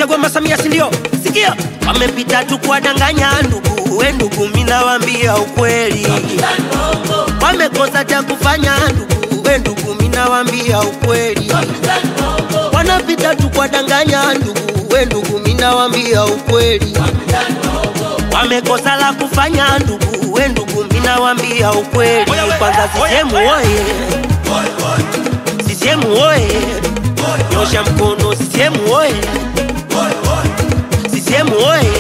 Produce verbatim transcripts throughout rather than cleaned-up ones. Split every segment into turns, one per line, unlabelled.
kumchagua Mama Samia si ndio? Sikia, wamepita tu kuwadanganya ndugu, we ndugu mimi nawaambia ukweli. Wamekosa cha kufanya ndugu, we ndugu mimi nawaambia ukweli. Wanapita tu kuwadanganya ndugu, we ndugu mimi nawaambia ukweli. Wamekosa la kufanya ndugu, we ndugu mimi nawaambia ukweli. Kwanza sisemu oye, sisemu oye, nyosha mkono sisemu oye, sisemu oye,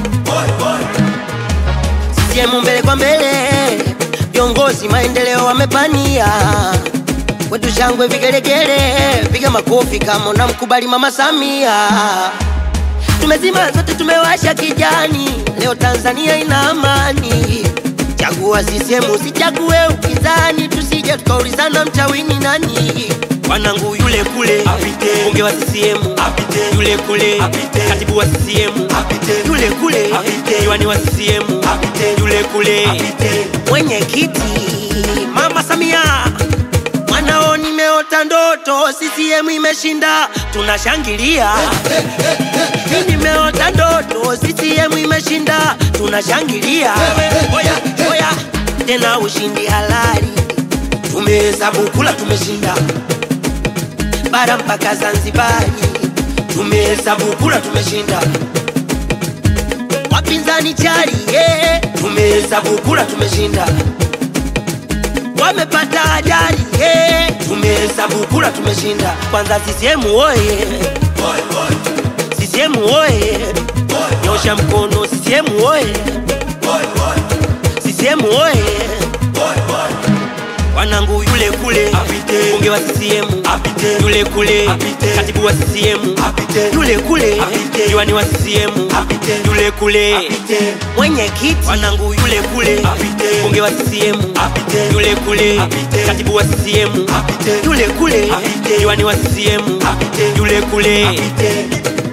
sisemu mbele kwa mbele, viongozi maendeleo wamepania. Wetu shangwe vigelegele, piga makofi kama unamkubali Mama Samia. Tumezima zote tumewasha kijani, leo Tanzania ina amani. Chagua sisemu usichague upinzani, tusije tukaulizana mchawini nani. Wanangu yule kule apite, bunge wa C C M apite, yule kule apite, katibu wa C C M apite, yule kule apite, diwani wa C C M apite, yule kule apite, mwenye kiti Mama Samia. Mwanao nimeota ndoto, C C M imeshinda, tunashangilia. Mimi nimeota ndoto, C C M imeshinda, tunashangilia. Oya, oya, tena ushindi halali. Tumehesabu kula tumeshinda, bara mpaka Zanzibari. Tumehesabu kula tumeshinda, wapinzani chali yeah. Tumehesabu kula tumeshinda, wamepata ajali yeah. Tumehesabu kula tumeshinda. Kwanza C C M oye, C C M oye, nyosha mkono C C M oye, C C M oye. Wanangu yule kule apite, bunge wa C C M apite, yule kule apite, katibu wa C C M apite, yule kule apite, diwani wa C C M apite, yule kule apite, mwenye kiti. Wanangu yule kule apite, bunge wa C C M apite, yule kule apite, katibu wa C C M apite, yule kule apite, diwani wa C C M apite, yule kule apite.